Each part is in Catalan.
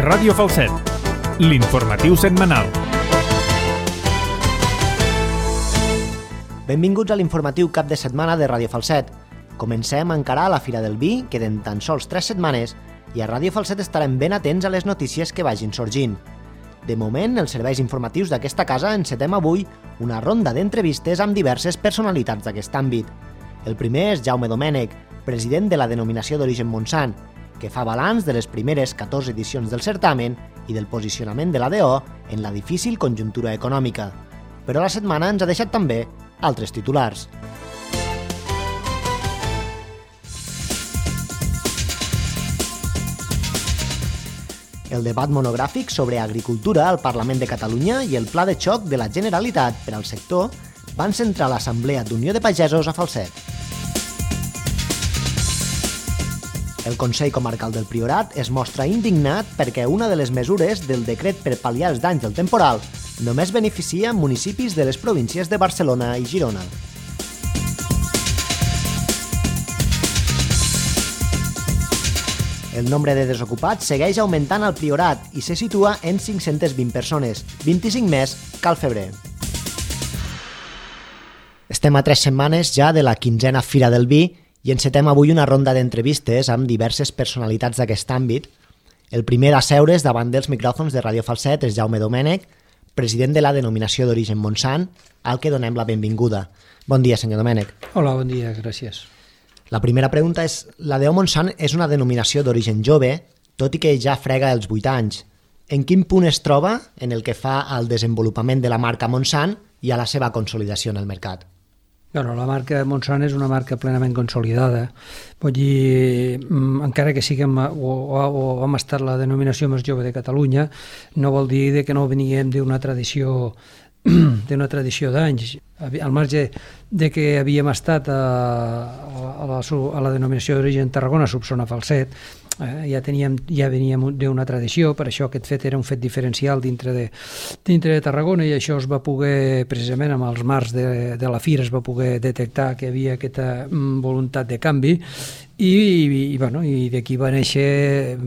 Ràdio Falset, l'informatiu setmanal. Benvinguts a l'informatiu cap de setmana de Ràdio Falset. Comencem a encarar la Fira del Vi, queden tan sols 3 setmanes, i a Ràdio Falset estarem ben atents a les notícies que vagin sorgint. De moment, els serveis informatius d'aquesta casa encetem avui una ronda d'entrevistes amb diverses personalitats d'aquest àmbit. El primer és Jaume Domènech, president de la denominació d'origen Montsant, que fa balanç de les primeres 14 edicions del certamen i del posicionament de la DO en la difícil conjuntura econòmica. Però la setmana ens ha deixat també altres titulars. El debat monogràfic sobre agricultura al Parlament de Catalunya i el pla de xoc de la Generalitat per al sector van centrar l'Assemblea d'Unió de Pagesos a Falset. El Consell Comarcal del Priorat es mostra indignat perquè una de les mesures del decret per pal·liar els danys del temporal només beneficia municipis de les províncies de Barcelona i Girona. El nombre de desocupats segueix augmentant al Priorat i se situa en 520 persones, 25 més que al febrer. Estem a 3 setmanes ja de la 15a Fira del Vi i encetem avui una ronda d'entrevistes amb diverses personalitats d'aquest àmbit. El primer d'asseure's davant dels micròfons de Ràdio Falset és Jaume Domènech, president de la denominació d'origen Montsant, al que donem la benvinguda. Bon dia, senyor Domènech. Hola, bon dia, gràcies. La primera pregunta és, la DO Montsant és una denominació d'origen jove, tot i que ja frega els 8 anys. En quin punt es troba en el que fa al desenvolupament de la marca Montsant i a la seva consolidació en el mercat? Bueno, la marca Montsant és una marca plenament consolidada. Vull dir, encara que siguem o hem estat la denominació més jove de Catalunya, no vol dir que no veníem d'una tradició d'anys. Al marge de que havíem estat a la denominació d'origen Tarragona, Solsona, Falset, ja veníem d'una tradició, per això aquest fet era un fet diferencial dintre de Tarragona, i això es va poder, precisament amb els marcs de la Fira, es va poder detectar que hi havia aquesta voluntat de canvi, i d'aquí va néixer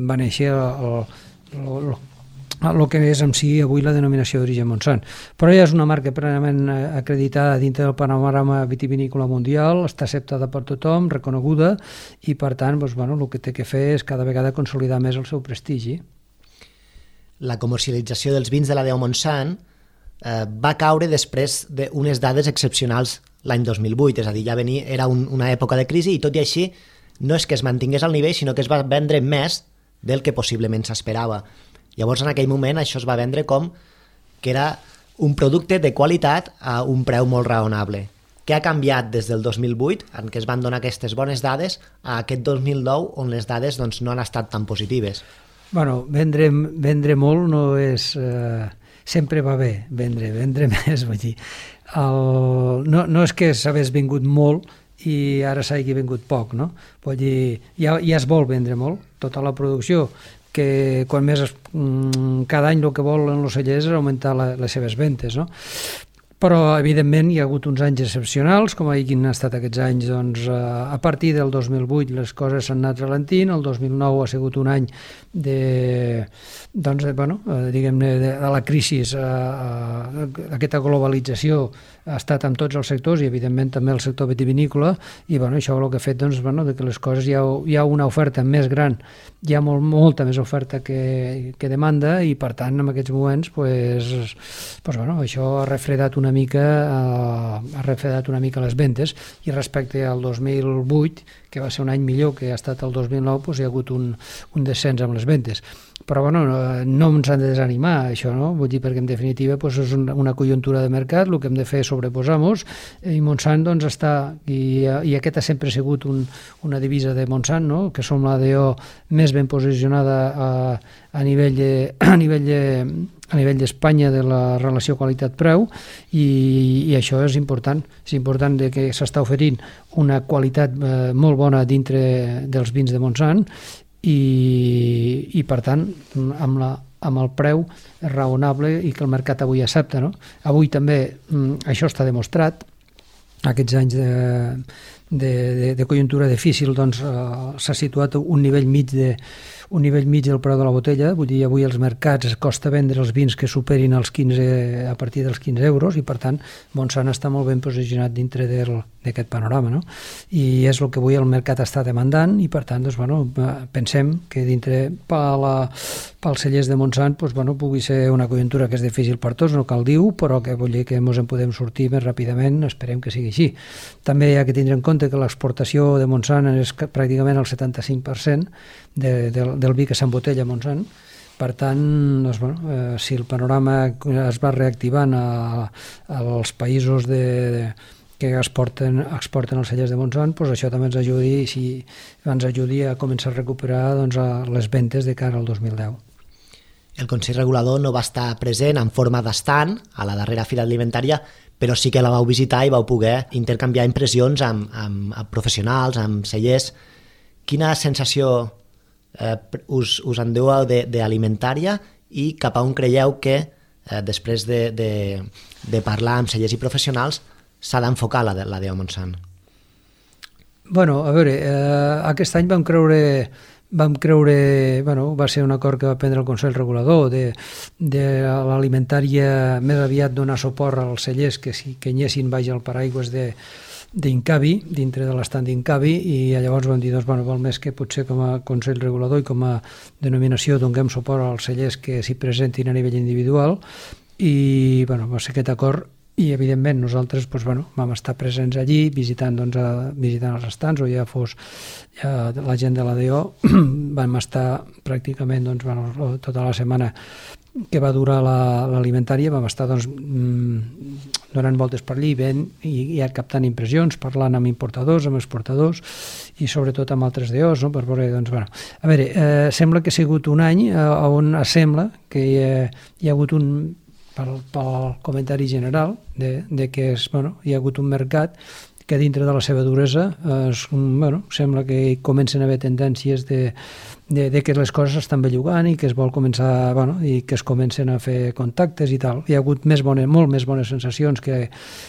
el que és en si avui la denominació d'origen Montsant. Però ja és una marca plenament acreditada dintre del panorama vitivinícola mundial, està acceptada per tothom, reconeguda, i per tant el que té que fer és cada vegada consolidar més el seu prestigi. La comercialització dels vins de la DO Montsant va caure després d'unes dades excepcionals l'any 2008, és a dir, ja era una època de crisi i tot i així no és que es mantingués al nivell, sinó que es va vendre més del que possiblement s'esperava. Llavors, en aquell moment, això es va vendre com que era un producte de qualitat a un preu molt raonable. Què ha canviat des del 2008, en què es van donar aquestes bones dades, a aquest 2009, on les dades no han estat tan positives? Bueno, vendre molt no és... sempre va bé vendre més, vull dir. No és que s'hagués vengut molt i ara s'hagi vengut poc, no? Vull dir, ja es vol vendre molt, tota la producció, que quan més cada any el que volen els cellers és augmentar les seves ventes, no? Però, evidentment, hi ha hagut uns anys excepcionals, com han estat aquests anys, doncs, a partir del 2008 les coses s'han anat ralentint, el 2009 ha sigut un any de la crisi, aquesta globalització ha estat amb tots els sectors i, evidentment, també el sector vitivinícola, i això el que ha fet que les coses hi ha una oferta més gran, hi ha molta més oferta que demanda, i, per tant, en aquests moments això ha refredat una mica les ventes, i respecte al 2008, que va ser un any millor que ha estat el 2009, hi ha hagut un descens amb les ventes. Però no ens han de desanimar, això, no? Vull dir, perquè en definitiva és una conjuntura de mercat, el que hem de fer és sobreposar-nos, i Montsant està, i aquesta sempre ha sigut una divisa de Montsant, no? Que som la DO més ben posicionada a nivell d'Espanya de la relació qualitat-preu, i això és important. És important que s'està oferint una qualitat molt bona dintre dels vins de Montsant, i per tant amb el preu raonable i que el mercat avui accepta, no? Avui també això està demostrat, aquests anys de conjuntura difícil, doncs s'ha situat un nivell mig del preu de la botella. Vull dir, avui als mercats costa vendre els vins que superin els 15, a partir dels 15 euros, i per tant Montsant està molt ben posicionat dintre d'aquest panorama, no? I és el que avui el mercat està demandant, i per tant doncs, pensem que dintre pels cellers de Montsant pugui ser una conjuntura que és difícil per tots, no cal dir-ho, però que vull dir que ens en podem sortir més ràpidament, esperem que sigui així. També hi ha que tindre en compte que l'exportació de Montsant és pràcticament el 75% del vi que s'embotella a Montsant. Per tant, doncs, si el panorama es va reactivant als països que exporten els cellers de Montsant, doncs això també ens ajudi a començar a recuperar les ventes de cara al 2010. El Consell Regulador no va estar present en forma d'estand a la darrera fira alimentària, però sí que la vau visitar i vau poder intercanviar impressions amb professionals, amb cellers. Quina sensació us endeu d'alimentària i cap a on creieu que, després de parlar amb cellers i professionals, s'ha d'enfocar la DO Montsant? A veure, aquest any vam creure, va ser un acord que va prendre el Consell Regulador de l'alimentària més aviat donar suport als cellers que anyessin baix al paraigües d'Incavi, dintre de l'estat d'Incavi, i llavors vam dir, val més que potser com a Consell Regulador i com a denominació donem suport als cellers que s'hi presentin a nivell individual, i va ser aquest acord. I, evidentment, nosaltres vam estar presents allí, visitant els estants, o ja fos la gent de la DO. Vam estar pràcticament tota la setmana que va durar l'alimentària, vam estar donant voltes per allí i captant impressions, parlant amb importadors, amb exportadors i sobretot amb altres DOs, no? Per veure, a veure, sembla que ha sigut un any on sembla que hi ha hagut pel comentari general de que hi ha hagut un mercat que dintre de la seva duresa sembla que comencen a haver tendències de que les coses s'estan bellugant i que es vol començar i que es comencen a fer contactes i tal. Hi ha hagut molt més bones sensacions que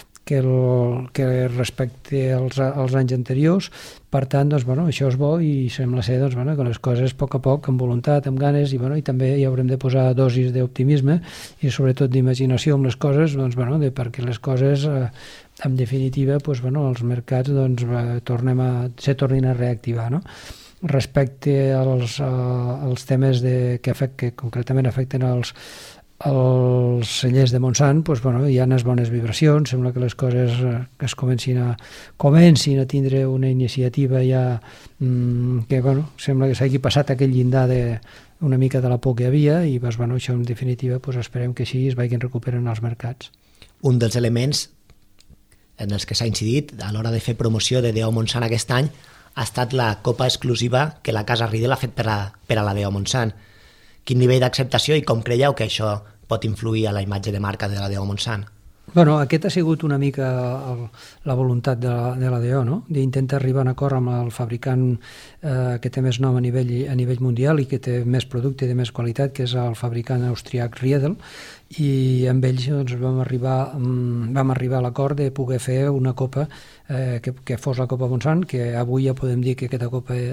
respecte als anys anteriors. Per tant, això és bo i sembla ser que les coses a poc, amb voluntat, amb ganes, i també hi haurem de posar dosis d'optimisme i sobretot d'imaginació amb les coses, perquè les coses, en definitiva, els mercats se tornin a reactivar, no? Respecte als temes que concretament afecten els cellers de Montsant, hi ha unes bones vibracions, sembla que les coses es comencin a tindre una iniciativa ja que sembla que s'hagi passat aquell llindar una mica de la por que hi havia i això en definitiva esperem que així es vagin recuperant els mercats. Un dels elements en els que s'ha incidit a l'hora de fer promoció de DO Montsant aquest any ha estat la copa exclusiva que la Casa Riedel ha fet per a la DO Montsant. Quin nivell d'acceptació i com creieu que això pot influir a la imatge de marca de la DO Montsant? Aquest ha sigut una mica la voluntat de la DO, no? D'intentar arribar a un acord amb el fabricant que té més nom a nivell mundial i que té més producte de més qualitat, que és el fabricant austríac Riedel, i amb ells vam arribar a l'acord de poder fer una copa que fos la Copa Montsant, que avui ja podem dir que aquesta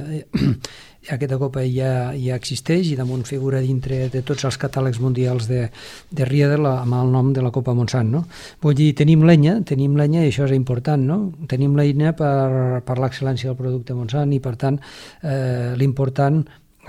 copa ja existeix i damunt figura dintre de tots els catàlegs mundials de Riedel amb el nom de la Copa Montsant, no? Vull dir, tenim l'enya i això és important, no? Tenim l'enya per l'excel·lència del producte Montsant i per tant l'important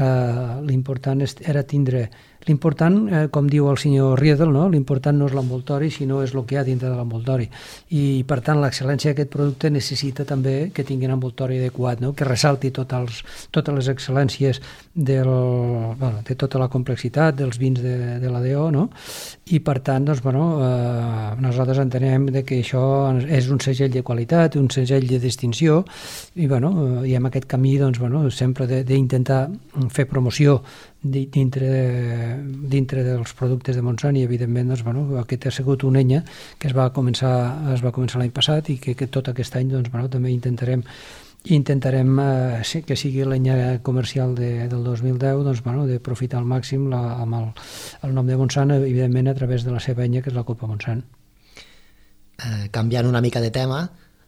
era tindre l'important, com diu el senyor Riedel, no? L'important no és l'envoltori, sinó és el que hi ha dintre de l'envoltori. I, per tant, l'excel·lència d'aquest producte necessita també que tingui un envoltori adequat, no? Que ressalti totes les excel·lències de tota la complexitat dels vins de la DO, no? I, per tant, nosaltres entenem que això és un segell de qualitat, un segell de distinció, i en aquest camí sempre d'intentar fer promoció dintre dels productes de Montsant i evidentment aquest ha sigut una enya que es va començar l'any passat i que tot aquest any també intentarem que sigui l'enya comercial del 2010 d'aprofitar al màxim amb el nom de Montsant, evidentment a través de la seva enya que és la Copa Montsant. Canviant una mica de tema,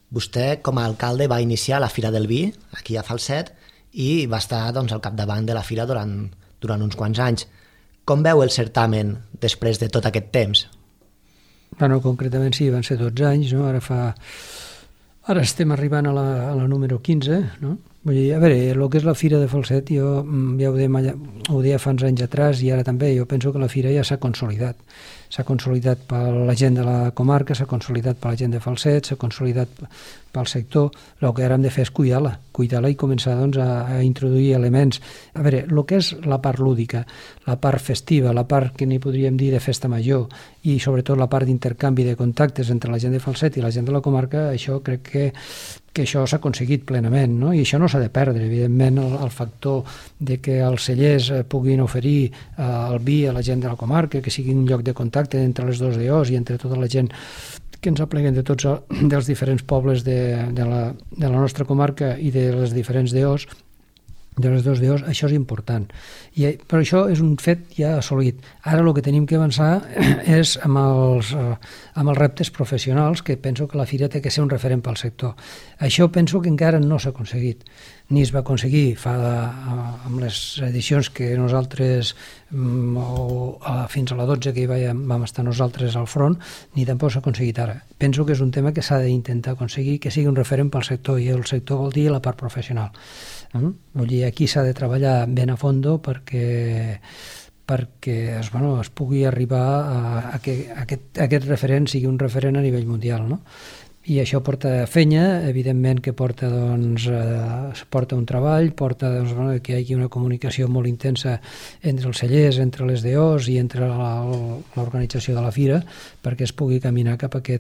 Vostè, com a alcalde, va iniciar la Fira del Vi, aquí a Falset, i va estar doncs, al capdavant de la fira durant uns quants anys. Com veu el certamen després de tot aquest temps? Bueno, concretament sí, van ser 12 anys, no? Ara estem arribant a la número 15, no? Vull dir, a veure, el que és la Fira de Falset, jo ja ho deia fa uns anys atrás i ara també, jo penso que la fira ja s'ha consolidat. S'ha consolidat per la gent de la comarca, s'ha consolidat per la gent de Falset, s'ha consolidat pel sector. El que ara hem de fer és cuidar-la i començar doncs, a introduir elements. A veure, el que és la part lúdica, la part festiva, la part que n'hi podríem dir de festa major i sobretot la part d'intercanvi de contactes entre la gent de Falset i la gent de la comarca, això crec que això s'ha aconseguit plenament, no? I això no s'ha de perdre. Evidentment, el factor de que els cellers puguin oferir el vi a la gent de la comarca, que sigui un lloc de contacte entre les dues DOs i entre tota la gent que ens apleguen de tots dels diferents pobles de la nostra comarca i de les diferents DOs, de les dues DOs, això és important. Però això és un fet ja assolit. Ara el que tenim que avançar és amb els reptes professionals, que penso que la fira té que ser un referent pel sector. Això penso que encara no s'ha aconseguit. Ni es va aconseguir amb les edicions que nosaltres, fins a la 12 que hi vam estar nosaltres al front, ni tampoc s'ha aconseguit ara. Penso que és un tema que s'ha d'intentar aconseguir, que sigui un referent pel sector, i el sector vol dir la part professional. Vull dir, aquí s'ha de treballar ben a fondo perquè es pugui arribar a que aquest referent sigui un referent a nivell mundial, no? I això porta fenya, evidentment que porta un treball, porta que hi hagi una comunicació molt intensa entre els cellers, entre les DOs i entre l'organització de la fira, perquè es pugui caminar cap a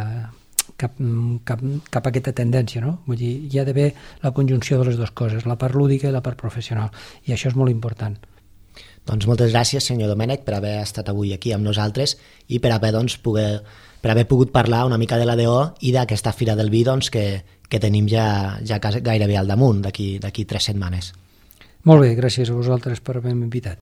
aquesta tendència, no? Vull dir, hi ha d'haver la conjunció de les dues coses, la part lúdica i la part professional, i això és molt important. Doncs moltes gràcies, senyor Domènech, per haver estat avui aquí amb nosaltres i per haver pogut parlar una mica de la DO i d'aquesta Fira del Vi que tenim ja gairebé al damunt, d'aquí 3 setmanes. Molt bé, gràcies a vosaltres per haver-me invitat.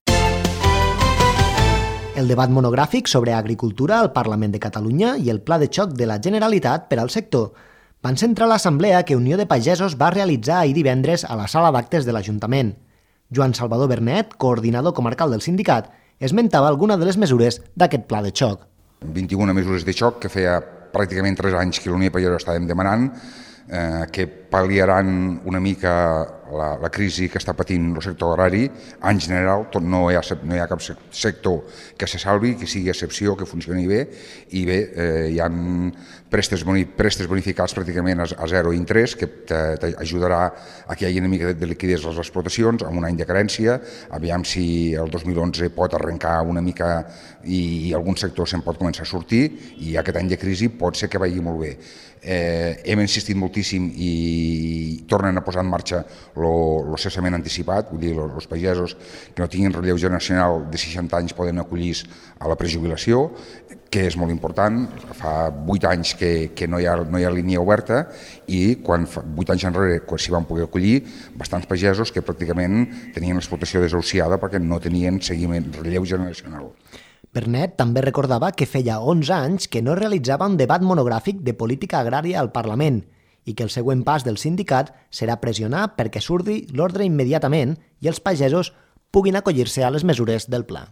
El debat monogràfic sobre agricultura al Parlament de Catalunya i el pla de xoc de la Generalitat per al sector van centrar l'assemblea que Unió de Pagesos va realitzar ahir divendres a la sala d'actes de l'Ajuntament. Joan Salvador Bernet, coordinador comarcal del sindicat, esmentava alguna de les mesures d'aquest pla de xoc. 21 mesures de xoc que feia pràcticament 3 anys que l'Unió de Pagesos estàvem demanant, que pal·liaran una mica la crisi que està patint el sector agrari. En general, no hi ha cap sector que se salvi, que sigui excepció, que funcioni bé, i bé, hi ha prestes bonificats pràcticament a 0 interès, que t'ajudarà a que hi hagi una mica de liquiditat a les explotacions, amb un any de carència, aviam si el 2011 pot arrencar una mica i algun sector se'n pot començar a sortir, i aquest any de crisi pot ser que vagi molt bé. Hem insistit moltíssim i tornen a posar en marxa el cessament anticipat, vull dir, els pagesos que no tinguin relleu generacional de 60 anys poden acollir a la prejubilació, que és molt important. Fa 8 anys que no hi ha línia oberta, i quan fa 8 anys enrere s'hi van poder acollir bastants pagesos que pràcticament tenien l'explotació desahuciada perquè no tenien seguiment, relleu generacional. Bernet també recordava que feia 11 anys que no realitzava un debat monogràfic de política agrària al Parlament i que el següent pas del sindicat serà pressionar perquè surti l'ordre immediatament i els pagesos puguin acollir-se a les mesures del pla.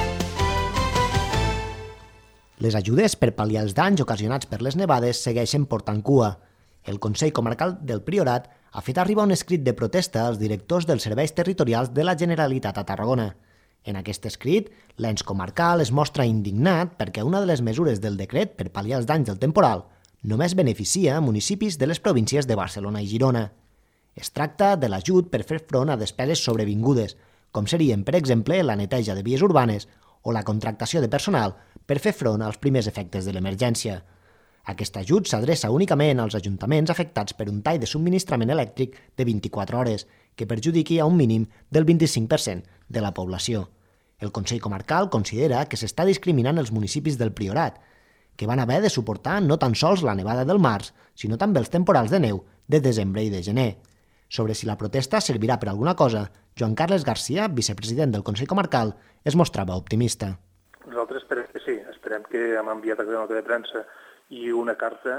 Les ajudes per pal·liar els danys ocasionats per les nevades segueixen portant cua. El Consell Comarcal del Priorat ha fet arribar un escrit de protesta als directors dels serveis territorials de la Generalitat a Tarragona. En aquest escrit, l'ens comarcal es mostra indignat perquè una de les mesures del decret per pal·liar els danys del temporal només beneficia municipis de les províncies de Barcelona i Girona. Es tracta de l'ajut per fer front a despeses sobrevingudes, com serien, per exemple, la neteja de vies urbanes o la contractació de personal per fer front als primers efectes de l'emergència. Aquest ajut s'adreça únicament als ajuntaments afectats per un tall de subministrament elèctric de 24 hores, que perjudiqui a un mínim del 25% de la població. El Consell Comarcal considera que s'està discriminant els municipis del Priorat, que van haver de suportar no tan sols la nevada del març, sinó també els temporals de neu de desembre i de gener. Sobre si la protesta servirà per alguna cosa, Joan Carles Garcia, vicepresident del Consell Comarcal, es mostrava optimista. Nosaltres esperem que sí, esperem que hem enviat a la nota de premsa i una carta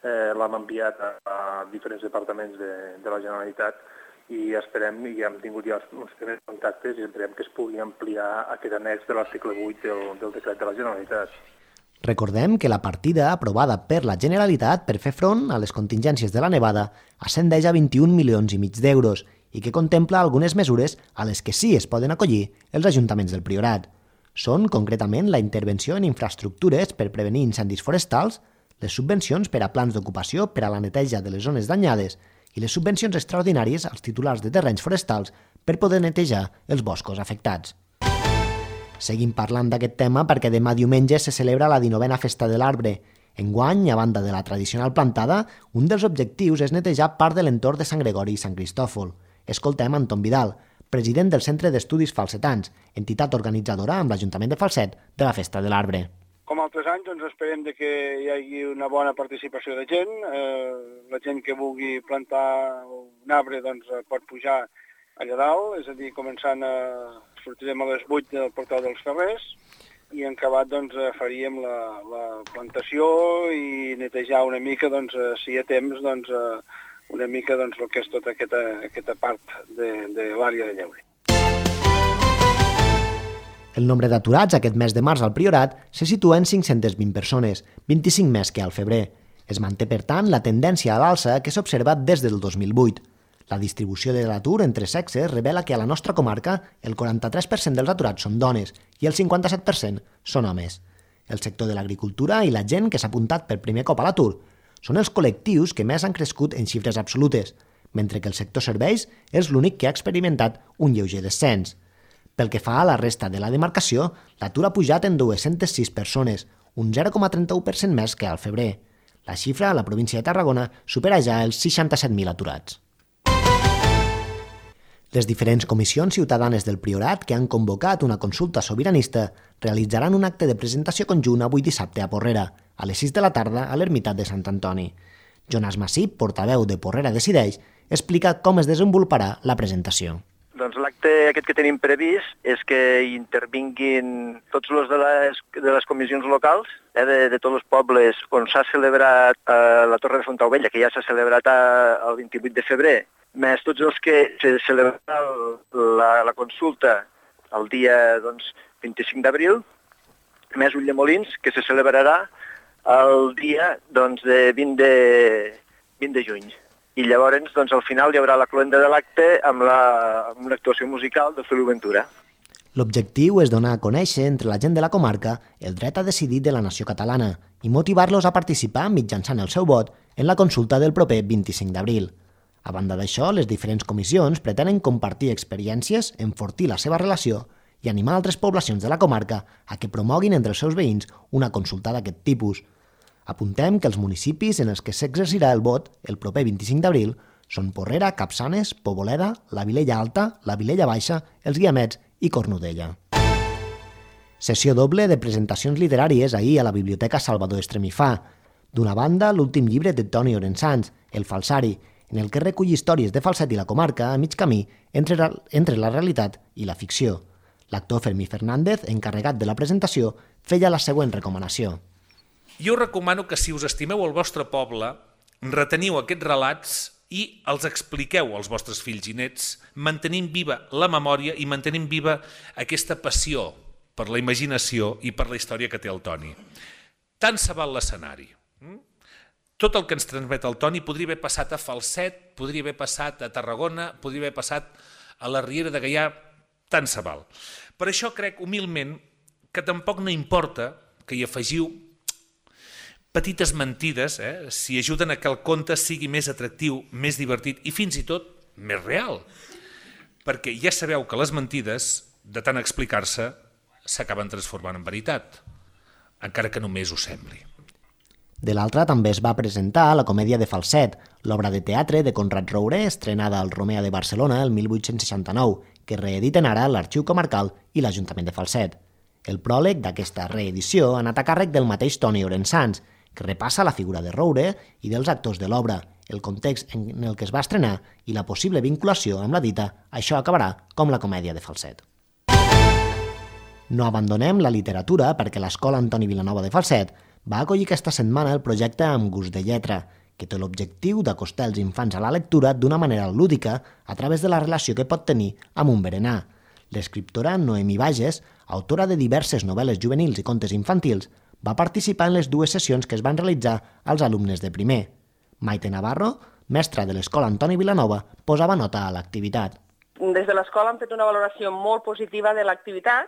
l'hem enviat a diferents departaments de la Generalitat i esperem, i hem tingut ja uns primers contactes i esperem que es pugui ampliar aquest annex de l'article 8 del decret de la Generalitat. Recordem que la partida aprovada per la Generalitat per fer front a les contingències de la nevada ascendeix a 21 milions i mig d'euros i que contempla algunes mesures a les que sí es poden acollir els ajuntaments del Priorat. Són, concretament, la intervenció en infraestructures per prevenir incendis forestals, les subvencions per a plans d'ocupació per a la neteja de les zones danyades i les subvencions extraordinàries als titulars de terrenys forestals per poder netejar els boscos afectats. Seguim parlant d'aquest tema perquè demà diumenge se celebra la 19a Festa de l'Arbre. Enguany, a banda de la tradicional plantada, un dels objectius és netejar part de l'entorn de Sant Gregori i Sant Cristòfol. Escoltem Anton Vidal, president del Centre d'Estudis Falsetans, entitat organitzadora amb l'Ajuntament de Falset de la Festa de l'Arbre. Com altres anys, esperem que hi hagi una bona participació de gent. La gent que vulgui plantar un arbre pot pujar allà dalt, és a dir, començant sortirem a les 8 del portal dels Ferrers i en acabat faríem la plantació i netejar una mica, si hi ha temps, una mica el que és tota aquesta part de l'àrea de Llaurí. El nombre d'aturats aquest mes de març al Priorat se situa en 520 persones, 25 més que al febrer. Es manté, per tant, la tendència a l'alça que s'ha observat des del 2008. La distribució de l'atur entre sexes revela que a la nostra comarca el 43% dels aturats són dones i el 57% són homes. El sector de l'agricultura i la gent que s'ha apuntat per primer cop a l'atur són els col·lectius que més han crescut en xifres absolutes, mentre que el sector serveis és l'únic que ha experimentat un lleuger descens. Pel que fa a la resta de la demarcació, l'atur ha pujat en 206 persones, un 0,31% més que al febrer. La xifra a la província de Tarragona supera ja els 67.000 aturats. Les diferents comissions ciutadanes del Priorat que han convocat una consulta sobiranista realitzaran un acte de presentació conjunt avui dissabte a Porrera, a les 6 de la tarda a l'Ermitat de Sant Antoni. Jonas Massip, portaveu de Porrera Decideix, explica com es desenvoluparà la presentació. Doncs l'acte aquest que tenim previst és que hi intervinguin tots els de les comissions locals de tots els pobles on s'ha celebrat la Torre de Fontaubella, que ja s'ha celebrat el 28 de febrer, més tots els que se celebrarà la consulta el dia 25 d'abril, més Ulldemolins, que se celebrarà el dia de 20 de juny. I llavors, al final, hi haurà la cloenda de l'acte amb una actuació musical de Feliu Ventura. L'objectiu és donar a conèixer entre la gent de la comarca el dret a decidir de la nació catalana i motivar-los a participar mitjançant el seu vot en la consulta del proper 25 d'abril. A banda d'això, les diferents comissions pretenen compartir experiències, enfortir la seva relació i animar altres poblacions de la comarca a que promoguin entre els seus veïns una consulta d'aquest tipus. Apuntem que els municipis en els que s'exercirà el vot el proper 25 d'abril són Porrera, Capçanes, Poboleda, la Vilella Alta, la Vilella Baixa, els Guiamets i Cornudella. Sessió doble de presentacions literàries ahir a la Biblioteca Salvador Estremifà. D'una banda, l'últim llibre de Toni Orensans, El Falsari, en el que recull històries de Falset i la comarca a mig camí entre la realitat i la ficció. L'actor Fermí Fernández, encarregat de la presentació, feia la següent recomanació. Jo recomano que si us estimeu el vostre poble, reteniu aquests relats i els expliqueu als vostres fills i nets, mantenint viva la memòria i mantenint viva aquesta passió per la imaginació i per la història que té el Toni. Tant se val l'escenari. Tot el que ens transmet el Toni podria haver passat a Falset, podria haver passat a Tarragona, podria haver passat a la Riera de Gaià, tant se val. Per això crec humilment que tampoc no importa que hi afegiu petites mentides, si ajuden a que el conte sigui més atractiu, més divertit i fins i tot més real. Perquè ja sabeu que les mentides, de tant explicar-se, s'acaben transformant en veritat, encara que només ho sembli. De l'altra també es va presentar la comèdia de Falset, l'obra de teatre de Conrad Roure, estrenada al Romea de Barcelona el 1869, que reediten ara l'Arxiu Comarcal i l'Ajuntament de Falset. El pròleg d'aquesta reedició ha anat a càrrec del mateix Toni Orensans, que repassa la figura de Roure i dels actors de l'obra, el context en el que es va estrenar i la possible vinculació amb la dita Això acabarà com la comèdia de Falset. No abandonem la literatura perquè l'Escola Antoni Vilanova de Falset va acollir aquesta setmana el projecte Amb gust de lletra, que té l'objectiu d'acostar els infants a la lectura d'una manera lúdica a través de la relació que pot tenir amb un berenar. L'escriptora Noemí Bages, autora de diverses novel·les juvenils i contes infantils, va participar en les dues sessions que es van realitzar als alumnes de primer. Maite Navarro, mestra de l'Escola Antoni Vilanova, posava nota a l'activitat. Des de l'escola han fet una valoració molt positiva de l'activitat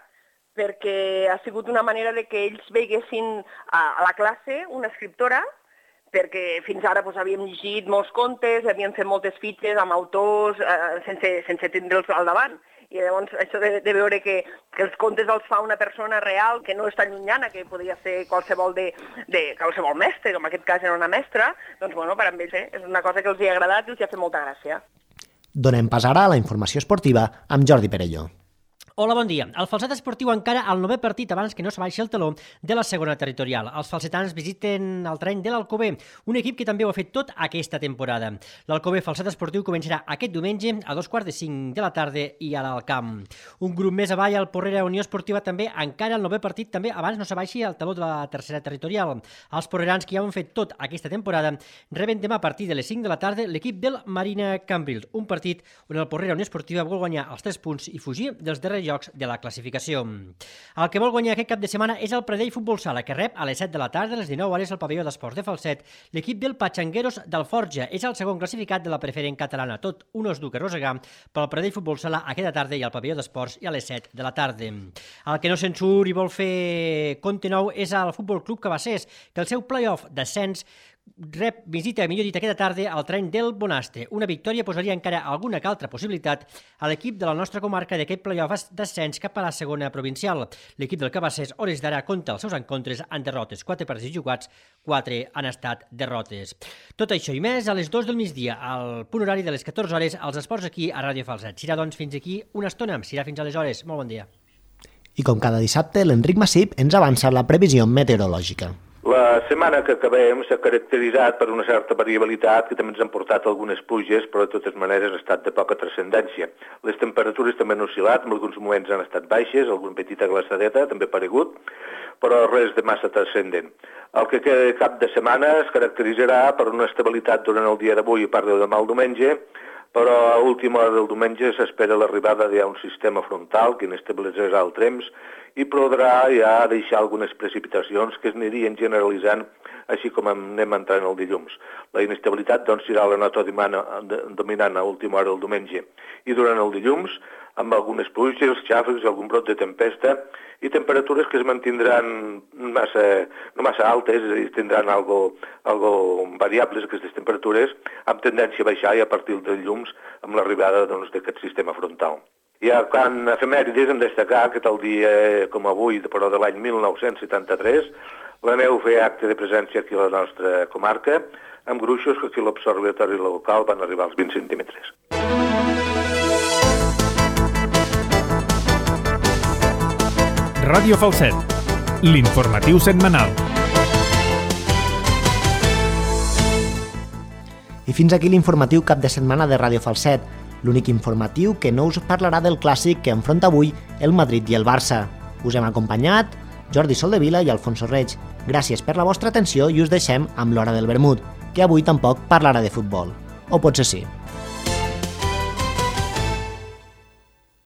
perquè ha sigut una manera de que ells veiessin a la classe una escriptora, perquè fins ara havíem llegit molts contes, havíem fet moltes fitxes amb autors sense tindre'ls al davant. I llavors això de veure que els contes els fa una persona real, que no és tan llunyana, que podria ser qualsevol qualsevol mestre, com en aquest cas era una mestra, doncs bueno, per a ells és una cosa que els ha agradat i els ha fet molta gràcia. Donem pas ara a la informació esportiva amb Jordi Perelló. Hola, bon dia. El Falset Esportiu encara al 9è partit abans que no s'abaixi el teló de la segona territorial. Els falsetans visiten el terreny de l'Alcover, un equip que també ho ha fet tot aquesta temporada. L'Alcover Falset Esportiu començarà aquest diumenge a 4:45 de la tarda i a l'Alcamp. Un grup més avall, el Porrera Unió Esportiva, també encara al 9è partit, també abans no s'abaixi el teló de la tercera territorial. Els porrerans, que ja ho han fet tot aquesta temporada, reben demà a partir de les 5 de la tarda l'equip del Marina Cambrils, un partit on el Porrera Unió Esportiva vol guanyar els 3 punts i fugir dels darrers llocs de la classificació. El que vol guanyar aquest cap de setmana és el Pradell Futbol Sala, que rep a les 7 de la tarda, a les 19 hores, al pavelló d'esports de Falset, l'equip del Patxangueros d'Alforja. És el segon classificat de la preferent catalana, tot un os dur que rosegar pel Pradell Futbol Sala aquesta tarda i al pavelló d'esports i a les 7 de la tarda. El que no se'n surt i vol fer compte nou és el Futbol Club Cabassers, que el seu play-off d'ascens visita, millor dit, aquesta tarda al terreny del Bonastre. Una victòria posaria encara alguna que altra possibilitat a l'equip de la nostra comarca d'aquest play-off d'ascens cap a la segona provincial. L'equip del Cabassers, hores d'ara, compta els seus encontres en derrotes. 4 partits jugats, 4 han estat derrotes. Tot això i més a les 2 del migdia, al punt horari de les 14 hores, als esports aquí a Ràdio Falset. Serà, doncs, fins aquí una estona. Serà fins aleshores. Molt bon dia. I com cada dissabte, l'Enric Massip ens avança la previsió meteorològica. La setmana que acabem s'ha caracteritzat per una certa variabilitat que també ens han portat algunes pluges, però de totes maneres ha estat de poca transcendència. Les temperatures també han oscil·lat, en alguns moments han estat baixes, alguna petita glaçadeta també ha aparegut, però res de massa transcendent. El que queda de cap de setmana es caracteritzarà per una estabilitat durant el dia d'avui i part de demà al diumenge, però a última hora del diumenge s'espera l'arribada d'un sistema frontal que inestabilitzarà el temps i podrà ja deixar algunes precipitacions que es anirien generalitzant així com anem entrant el dilluns. La inestabilitat doncs serà la nota dominant a última hora del diumenge i durant el dilluns amb algunes pluges, xàfecs, algun brot de tempesta i temperatures que es mantindran no massa altes, és a dir, tindran algo variables aquestes temperatures amb tendència a baixar i a partir del dilluns amb l'arribada d'aquest sistema frontal. Ja quan efemèrides hem destacar que tal dia com avui, però de l'any 1973, la neu feia acte de presència aquí a la nostra comarca, amb gruixos que aquí a l'observatori local van arribar als 20 centímetres. Ràdio Falset, l'informatiu setmanal. I fins aquí l'informatiu cap de setmana de Ràdio Falset, l'únic informatiu que no us parlarà del clàssic que enfronta avui el Madrid i el Barça. Us hem acompanyat Jordi Soldevila i Alfonso Reig. Gràcies per la vostra atenció i us deixem amb l'Hora del Vermut, que avui tampoc parlarà de futbol. O potser sí.